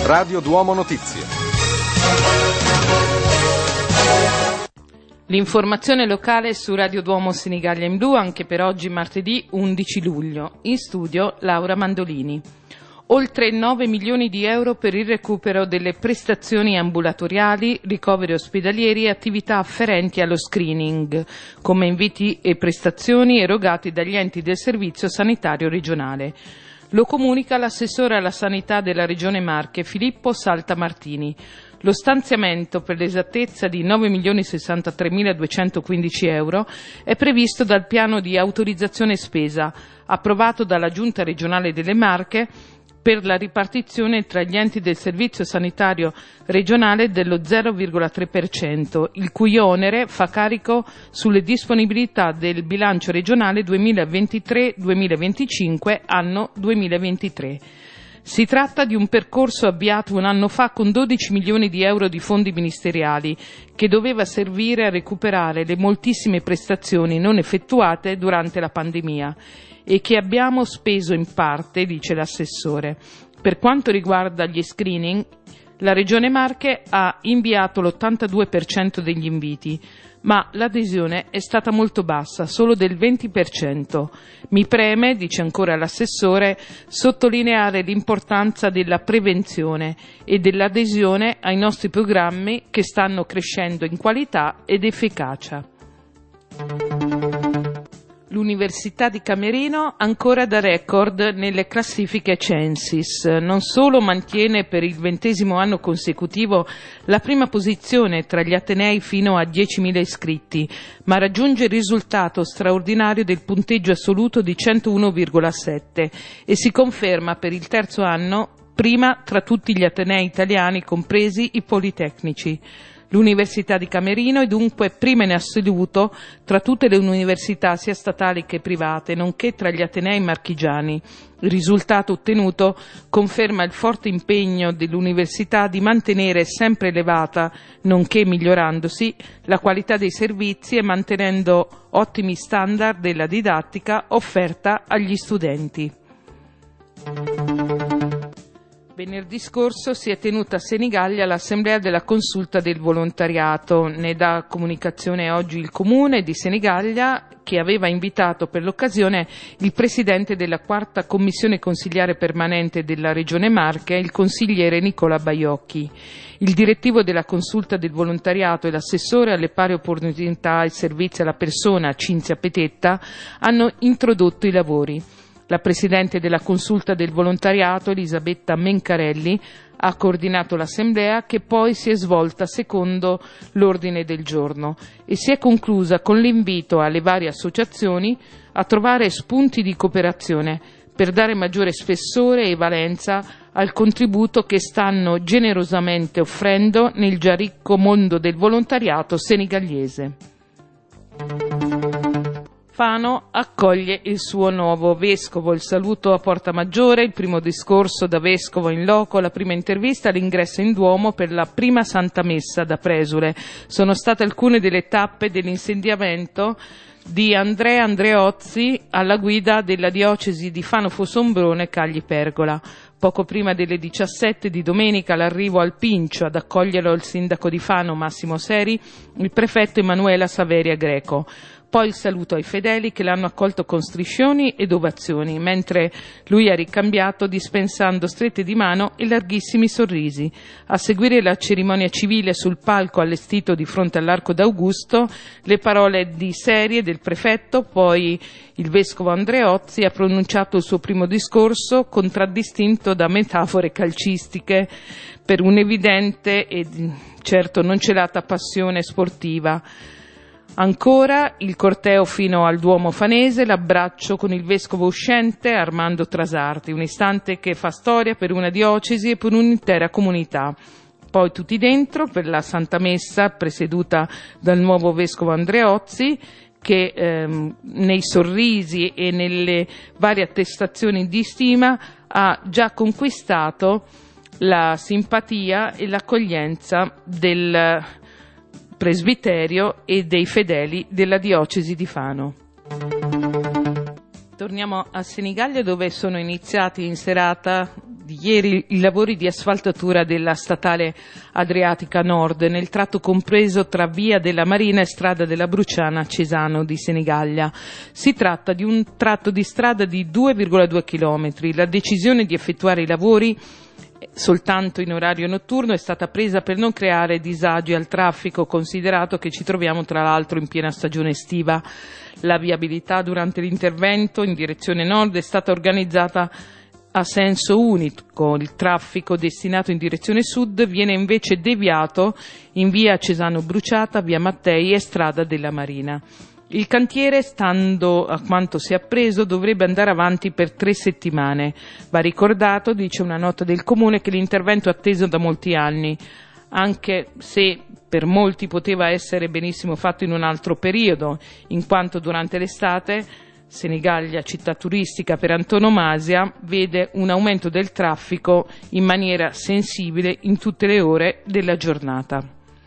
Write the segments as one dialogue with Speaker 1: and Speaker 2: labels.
Speaker 1: Radio Duomo Notizie.
Speaker 2: L'informazione locale su Radio Duomo Senigallia in Blu anche per oggi martedì 11 luglio. In studio Laura Mandolini. Oltre 9 milioni di euro per il recupero delle prestazioni ambulatoriali, ricoveri ospedalieri e attività afferenti allo screening, come inviti e prestazioni erogati dagli enti del Servizio Sanitario Regionale. Lo comunica l'assessore alla sanità della Regione Marche, Filippo Saltamartini. Lo stanziamento, per l'esattezza di 9.063.215 euro, è previsto dal piano di autorizzazione spesa, approvato dalla Giunta regionale delle Marche, per la ripartizione tra gli enti del Servizio Sanitario Regionale dello 0,3%, il cui onere fa carico sulle disponibilità del bilancio regionale 2023-2025, anno 2023. Si tratta di un percorso avviato un anno fa con 12 milioni di euro di fondi ministeriali, che doveva servire a recuperare le moltissime prestazioni non effettuate durante la pandemia e che abbiamo speso in parte, dice l'assessore. Per quanto riguarda gli screening, la Regione Marche ha inviato l'82% degli inviti, ma l'adesione è stata molto bassa, solo del 20%. Mi preme, dice ancora l'assessore, sottolineare l'importanza della prevenzione e dell'adesione ai nostri programmi che stanno crescendo in qualità ed efficacia. L'Università di Camerino ancora da record nelle classifiche Censis. Non solo mantiene per il 20° anno consecutivo la prima posizione tra gli atenei fino a 10.000 iscritti, ma raggiunge il risultato straordinario del punteggio assoluto di 101,7 e si conferma per il 3° anno prima tra tutti gli atenei italiani, compresi i politecnici. L'Università di Camerino è dunque prima in assoluto tra tutte le università sia statali che private, nonché tra gli atenei marchigiani. Il risultato ottenuto conferma il forte impegno dell'università di mantenere sempre elevata, nonché migliorandosi, la qualità dei servizi e mantenendo ottimi standard della didattica offerta agli studenti. Venerdì scorso si è tenuta a Senigallia l'assemblea della consulta del volontariato. Ne dà comunicazione oggi il comune di Senigallia, che aveva invitato per l'occasione il presidente della 4ª commissione consiliare permanente della Regione Marche, il consigliere Nicola Baiocchi. Il direttivo della consulta del volontariato e l'assessore alle pari opportunità e servizi alla persona, Cinzia Petetta, hanno introdotto i lavori. La Presidente della Consulta del Volontariato, Elisabetta Mencarelli, ha coordinato l'assemblea che poi si è svolta secondo l'ordine del giorno e si è conclusa con l'invito alle varie associazioni a trovare spunti di cooperazione per dare maggiore spessore e valenza al contributo che stanno generosamente offrendo nel già ricco mondo del volontariato senigallese. Fano accoglie il suo nuovo vescovo. Il saluto a Porta Maggiore, il primo discorso da vescovo in loco, la prima intervista all'ingresso in Duomo per la prima Santa Messa da presule. Sono state alcune delle tappe dell'insediamento di Andrea Andreozzi alla guida della diocesi di Fano Fossombrone Cagli Pergola. Poco prima delle 17 di domenica l'arrivo al Pincio ad accoglierlo il sindaco di Fano Massimo Seri, il prefetto Emanuela Saveria Greco. Poi il saluto ai fedeli che l'hanno accolto con striscioni ed ovazioni, mentre lui ha ricambiato dispensando strette di mano e larghissimi sorrisi. A seguire la cerimonia civile sul palco allestito di fronte all'Arco d'Augusto, le parole di serie del prefetto, poi il vescovo Andreozzi ha pronunciato il suo primo discorso, contraddistinto da metafore calcistiche, per un'evidente e certo non celata passione sportiva. Ancora il corteo fino al Duomo Fanese, l'abbraccio con il vescovo uscente Armando Trasarti, un istante che fa storia per una diocesi e per un'intera comunità. Poi tutti dentro per la Santa Messa presieduta dal nuovo vescovo Andreozzi, che nei sorrisi e nelle varie attestazioni di stima ha già conquistato la simpatia e l'accoglienza del presbiterio e dei fedeli della diocesi di Fano. Torniamo a Senigallia, dove sono iniziati in serata di ieri i lavori di asfaltatura della statale Adriatica Nord nel tratto compreso tra via della Marina e strada della Bruciana a Cesano di Senigallia. Si tratta di un tratto di strada di 2,2 chilometri. La decisione di effettuare i lavori soltanto in orario notturno è stata presa per non creare disagi al traffico, considerato che ci troviamo tra l'altro in piena stagione estiva. La viabilità durante l'intervento in direzione nord è stata organizzata a senso unico. Il traffico destinato in direzione sud viene invece deviato in via Cesano Bruciata, via Mattei e strada della Marina. Il cantiere, stando a quanto si è appreso, dovrebbe andare avanti per 3 settimane. Va ricordato, dice una nota del Comune, che l'intervento è atteso da molti anni, anche se per molti poteva essere benissimo fatto in un altro periodo, in quanto durante l'estate Senigallia, città turistica per antonomasia, vede un aumento del traffico in maniera sensibile in tutte le ore della giornata.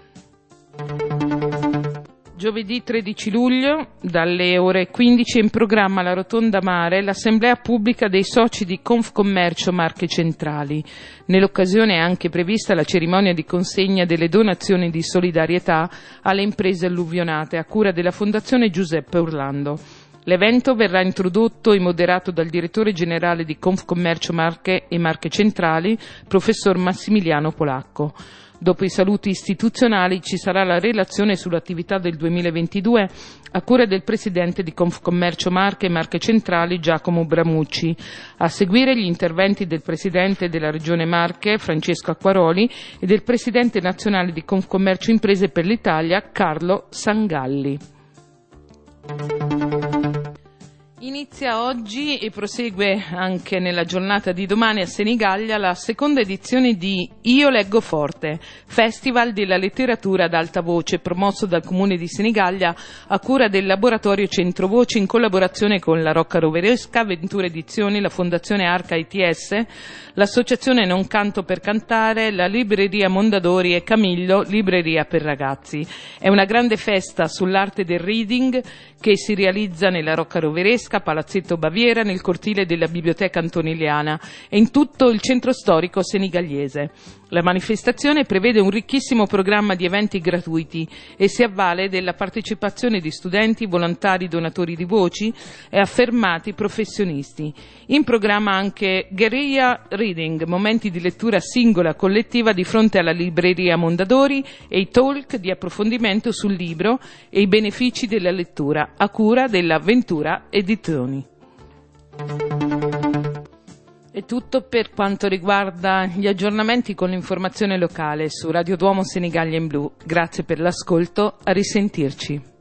Speaker 2: Giovedì 13 luglio, dalle ore 15, è in programma alla Rotonda Mare l'assemblea pubblica dei soci di Confcommercio Marche Centrali. Nell'occasione è anche prevista la cerimonia di consegna delle donazioni di solidarietà alle imprese alluvionate a cura della Fondazione Giuseppe Orlando. L'evento verrà introdotto e moderato dal direttore generale di Confcommercio Marche e Marche Centrali, professor Massimiliano Polacco. Dopo i saluti istituzionali ci sarà la relazione sull'attività del 2022 a cura del presidente di Confcommercio Marche e Marche Centrali Giacomo Bramucci. A seguire gli interventi del presidente della Regione Marche Francesco Acquaroli e del presidente nazionale di Confcommercio Imprese per l'Italia Carlo Sangalli. Inizia oggi e prosegue anche nella giornata di domani a Senigallia la seconda edizione di Io Leggo Forte, Festival della letteratura ad alta voce, promosso dal Comune di Senigallia a cura del Laboratorio Centro Voce in collaborazione con la Rocca Roveresca, Ventura Edizioni, la Fondazione Arca ITS, l'Associazione Non Canto per Cantare, la Libreria Mondadori e Camillo, Libreria per Ragazzi. È una grande festa sull'arte del reading che si realizza nella Rocca Roveresca, Palazzetto Baviera, nel cortile della Biblioteca Antonelliana e in tutto il centro storico senigalliese. La manifestazione prevede un ricchissimo programma di eventi gratuiti e si avvale della partecipazione di studenti, volontari, donatori di voci e affermati professionisti. In programma anche Guerrilla Reading, momenti di lettura singola collettiva di fronte alla libreria Mondadori e i talk di approfondimento sul libro e i benefici della lettura a cura della Ventura Edizioni. È tutto per quanto riguarda gli aggiornamenti con l'informazione locale su Radio Duomo Senigallia in Blu. Grazie per l'ascolto, a risentirci.